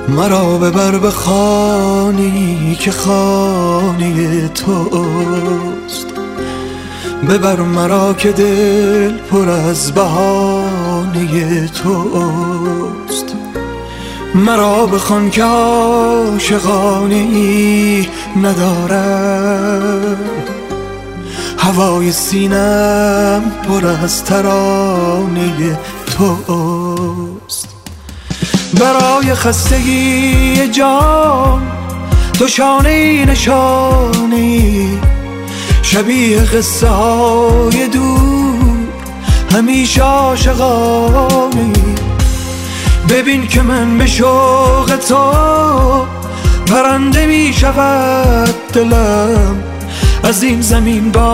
مرا ببر به خانه‌ای که خانه توست. ببر مرا که دل پر از بهانه توست. مرا بخوان که عاشقانه ای ندارم، هوای سینم پر از ترانه توست. برای خستگی جان تو شانه‌ای نشانه‌ای، شبیه قصه های دور همیشه عاشقانه‌ای. ببین که من به شوق تو پرنده می شود دلم، از این زمین با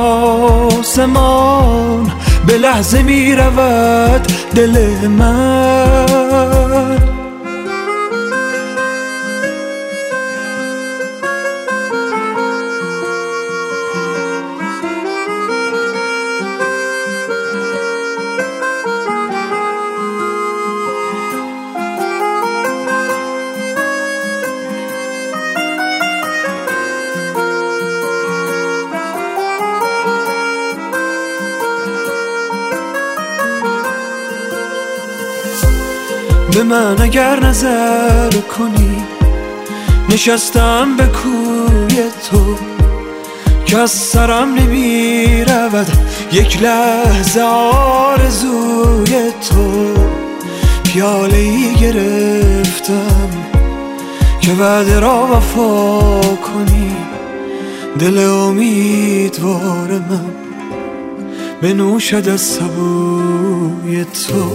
آسمان به لحظه می رود دل من. به من اگر نظر کنی، نشستم به کوی تو که از سرم نمی رود یک لحظه آرزوی تو. پیاله ای گرفتم که وعده را وفا کنی، دل امیدوار من بنوشد از سبوی تو.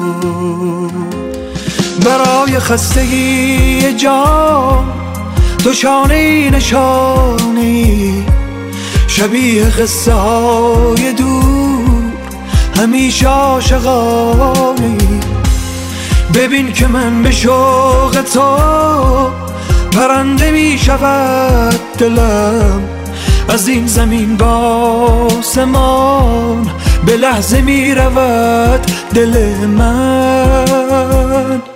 برای خستگی جان تو شانه‌ای نشانه‌ای، شبیه قصه های دور همیشه عاشقانه‌ای. ببین که من به شوق تو پرنده می شود دلم، از این زمین با آسمان به لحظه می رود دل من.